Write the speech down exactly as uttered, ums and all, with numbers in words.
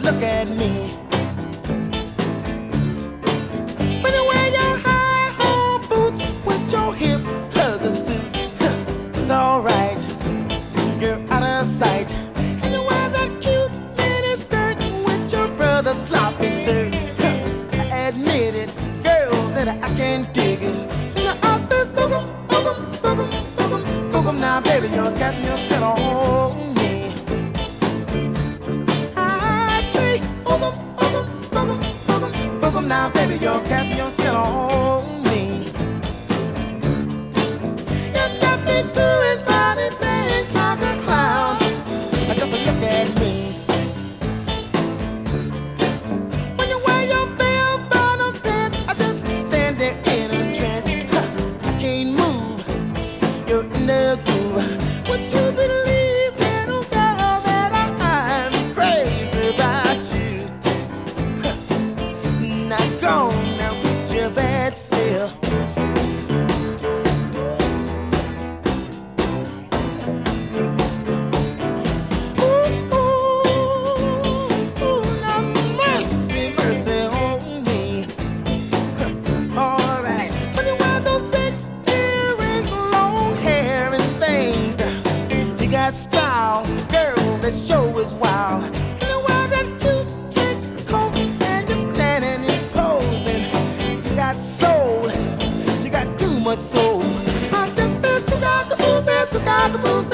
look at me. When you wear your high-hole boots with your hip hugger suit, it's alright, you're out of sight. And you wear that cute mini skirt with your brother's sloppy shirt. I admit it, girl, that I can't dig it. And I say, boogum, boogum, boogum, boogum, boogum. Now, baby, you're casting your spell on me. I say, boogum, boogum, boogum, boogum, boogum. Now, baby, you're casting your spell on me. You got me doing funny things like a clown. Just look at me. When you wear your bell bottom pants, I just stand there in a trance. I can't move, you're in the groove. Would you believe, little girl, that I'm crazy about you? Now go on, now with your bad self. Style, girl, that show is wild. And you wear that cute trench coat and you're standing and posing. You got soul, you got too much soul. I just said, took out the booze, took out the booze,